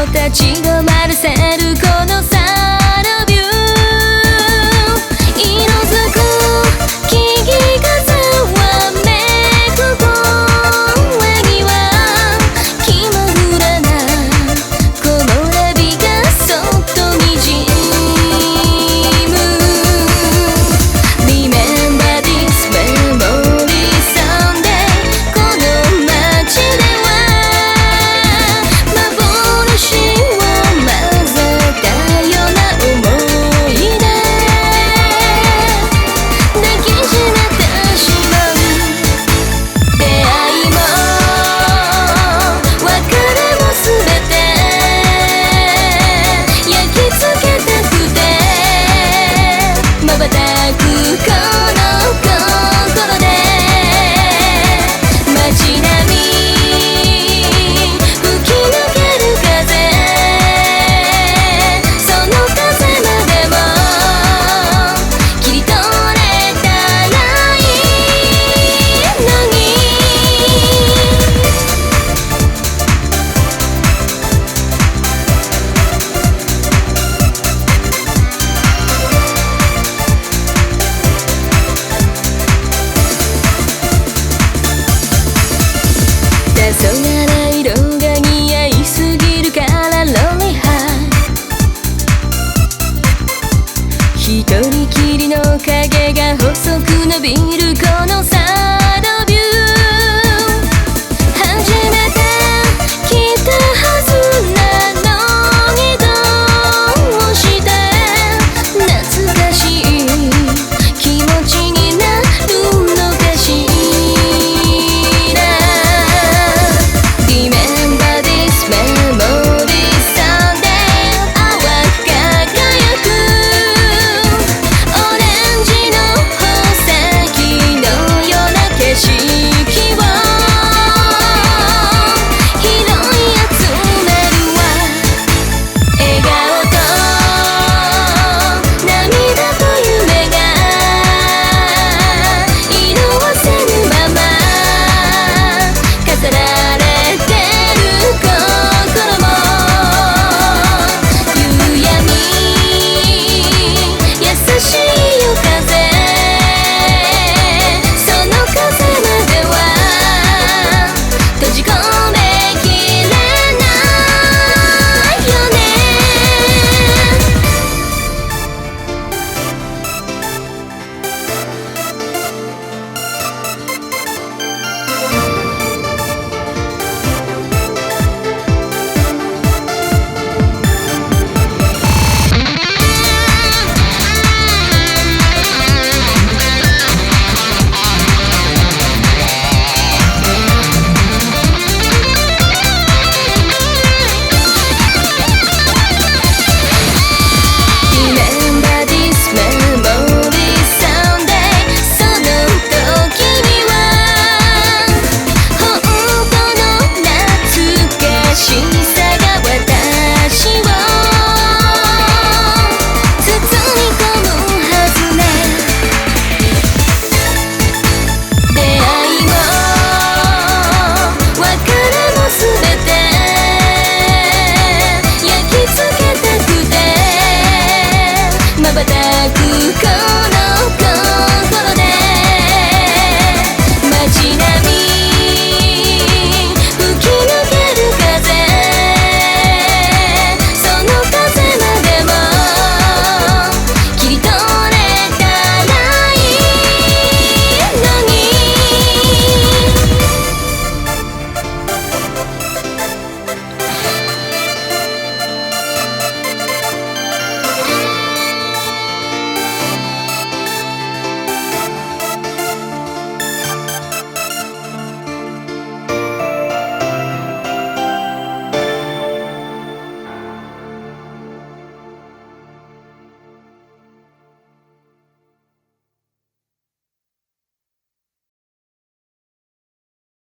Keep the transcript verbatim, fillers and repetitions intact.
立ち止まらせるこのサラビュー色づく木々風はめく声には気まぐれな木漏れ日がそっとにじむ Remember this memory someday この街では幻を混ぜたような思い出抱きしめてしまう出会いも別れもすべて焼き付けたくて瞬くこの心で街並み吹き抜ける風その風までも切り取れたらいいのに黄昏色が似合いすぎるからロリハ一人きりの影が細く伸びる